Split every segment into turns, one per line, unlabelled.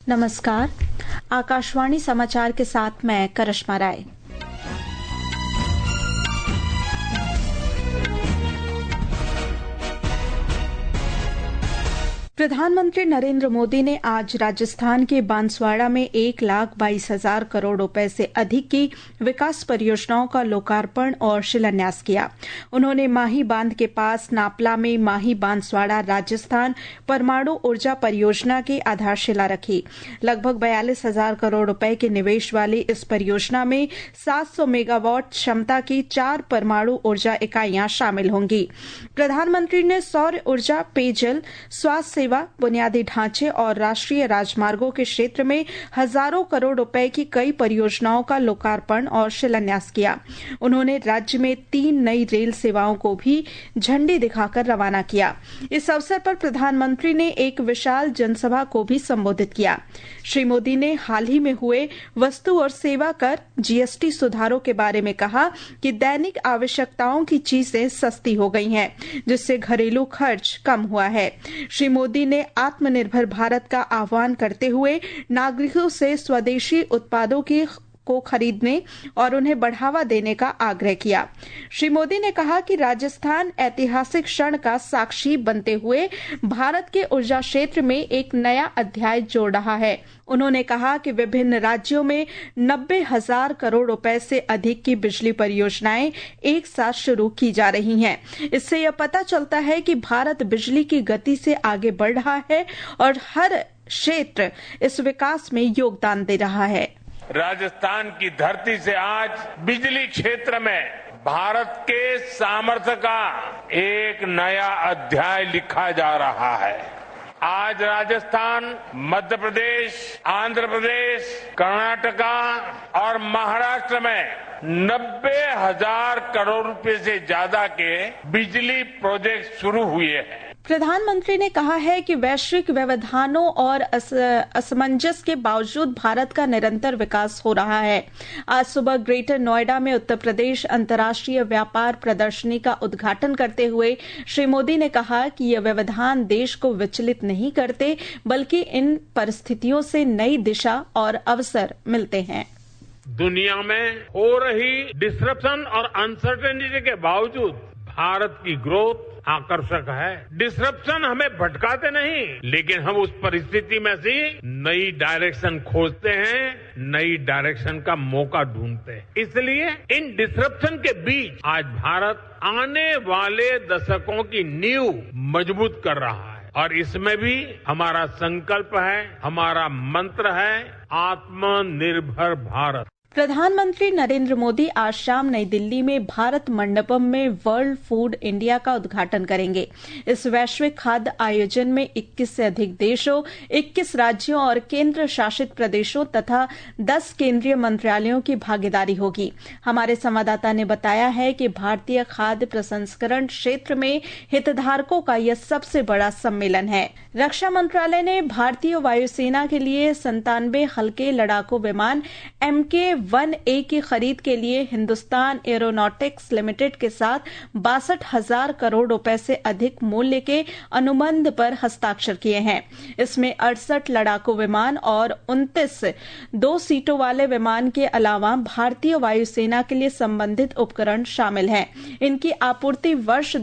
नमस्कार, आकाशवाणी समाचार के साथ मैं करिश्मा राय। प्रधानमंत्री नरेंद्र मोदी ने आज राजस्थान के बांसवाड़ा में 1,22,000 करोड़ रुपए से अधिक की विकास परियोजनाओं का लोकार्पण और शिलान्यास किया। उन्होंने माही बांध के पास नापला में माही बांसवाड़ा राजस्थान परमाणु ऊर्जा परियोजना की आधारशिला रखी। लगभग 42,000 करोड़ रुपए के निवेश वाली इस परियोजना में 700 मेगावाट क्षमता की 4 परमाणु ऊर्जा इकाइयां शामिल होंगी। प्रधानमंत्री ने सौर ऊर्जा, पेयजल, स्वास्थ्य सेवा, बुनियादी ढांचे और राष्ट्रीय राजमार्गों के क्षेत्र में हजारों करोड़ रुपए की कई परियोजनाओं का लोकार्पण और शिलान्यास किया। उन्होंने राज्य में 3 नई रेल सेवाओं को भी झंडी दिखाकर रवाना किया। इस अवसर पर प्रधानमंत्री ने एक विशाल जनसभा को भी संबोधित किया। श्री मोदी ने हाल ही में हुए वस्तु और सेवा कर जीएसटी सुधारों के बारे में कहा कि दैनिक आवश्यकताओं की चीजें सस्ती हो गई हैं, जिससे घरेलू खर्च कम हुआ है। श्री मोदी ने आत्मनिर्भर भारत का आह्वान करते हुए नागरिकों से स्वदेशी उत्पादों को खरीदने और उन्हें बढ़ावा देने का आग्रह किया। श्री मोदी ने कहा कि राजस्थान ऐतिहासिक क्षण का साक्षी बनते हुए भारत के ऊर्जा क्षेत्र में एक नया अध्याय जोड़ रहा है। उन्होंने कहा कि विभिन्न राज्यों में 90,000 करोड़ रुपए से अधिक की बिजली परियोजनाएं एक साथ शुरू की जा रही हैं। इससे यह पता चलता है कि भारत बिजली की गति से आगे बढ़ रहा है और हर क्षेत्र इस विकास में योगदान दे रहा है।
राजस्थान की धरती से आज बिजली क्षेत्र में भारत के सामर्थ्य का एक नया अध्याय लिखा जा रहा है। आज राजस्थान, मध्य प्रदेश, आंध्र प्रदेश, कर्नाटका और महाराष्ट्र में 90,000 करोड़ रुपए से ज्यादा के बिजली प्रोजेक्ट शुरू हुए हैं।
प्रधानमंत्री ने कहा है कि वैश्विक व्यवधानों और असमंजस के बावजूद भारत का निरंतर विकास हो रहा है। आज सुबह ग्रेटर नोएडा में उत्तर प्रदेश अंतर्राष्ट्रीय व्यापार प्रदर्शनी का उद्घाटन करते हुए श्री मोदी ने कहा कि ये व्यवधान देश को विचलित नहीं करते, बल्कि इन परिस्थितियों से नई दिशा और अवसर मिलते हैं।
दुनिया में हो रही डिसरप्शन और अनसर्टेनिटी के बावजूद भारत की ग्रोथ आकर्षक है। डिसरप्शन हमें भटकाते नहीं, लेकिन हम उस परिस्थिति में से नई डायरेक्शन खोजते हैं, नई डायरेक्शन का मौका ढूंढते हैं। इसलिए इन डिसरप्शन के बीच आज भारत आने वाले दशकों की नींव मजबूत कर रहा है और इसमें भी हमारा संकल्प है, हमारा मंत्र है आत्मनिर्भर भारत।
प्रधानमंत्री नरेंद्र मोदी आज शाम नई दिल्ली में भारत मंडपम में वर्ल्ड फूड इंडिया का उद्घाटन करेंगे। इस वैश्विक खाद्य आयोजन में 21 से अधिक देशों, 21 राज्यों और केंद्र शासित प्रदेशों तथा 10 केंद्रीय मंत्रालयों की भागीदारी होगी। हमारे संवाददाता ने बताया है कि भारतीय खाद्य प्रसंस्करण क्षेत्र में हितधारकों का यह सबसे बड़ा सम्मेलन है। रक्षा मंत्रालय ने भारतीय वायुसेना के लिए 97 हल्के लड़ाकू विमान MK-1A की खरीद के लिए हिंदुस्तान एरोनॉटिक्स लिमिटेड के साथ 62,000 करोड़ रुपए से अधिक मूल्य के अनुबंध पर हस्ताक्षर किए हैं। इसमें 68 लड़ाकू विमान और 29 2 सीटों वाले विमान के अलावा भारतीय वायुसेना के लिए संबंधित उपकरण शामिल हैं। इनकी आपूर्ति वर्ष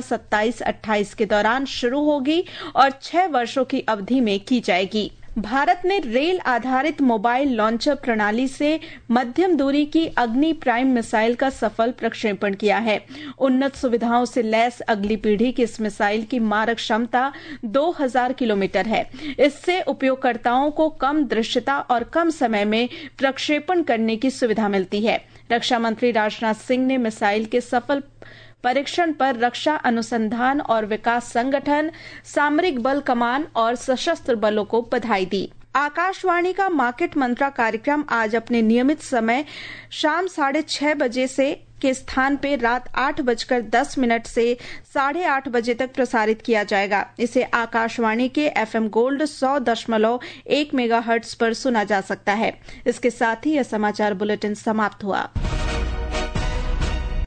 2027-28 के दौरान शुरू होगी और 6 वर्षों की अवधि में की जाएगी। भारत ने रेल आधारित मोबाइल लॉन्चर प्रणाली से मध्यम दूरी की अग्नि प्राइम मिसाइल का सफल प्रक्षेपण किया है। उन्नत सुविधाओं से लैस अगली पीढ़ी की इस मिसाइल की मारक क्षमता 2000 किलोमीटर है। इससे उपयोगकर्ताओं को कम दृश्यता और कम समय में प्रक्षेपण करने की सुविधा मिलती है। रक्षा मंत्री राजनाथ सिंह ने मिसाइल के सफल परीक्षण पर रक्षा अनुसंधान और विकास संगठन, सामरिक बल कमान और सशस्त्र बलों को बधाई दी। आकाशवाणी का मार्केट मंत्रा कार्यक्रम आज अपने नियमित समय शाम 6:30 बजे से के स्थान पे रात 8:10 से 8:30 बजे तक प्रसारित किया जाएगा। इसे आकाशवाणी के FM गोल्ड 100.1 मेगाहर्ट्ज पर सुना जा सकता है। इसके साथ ही यह समाचार बुलेटिन समाप्त हुआ।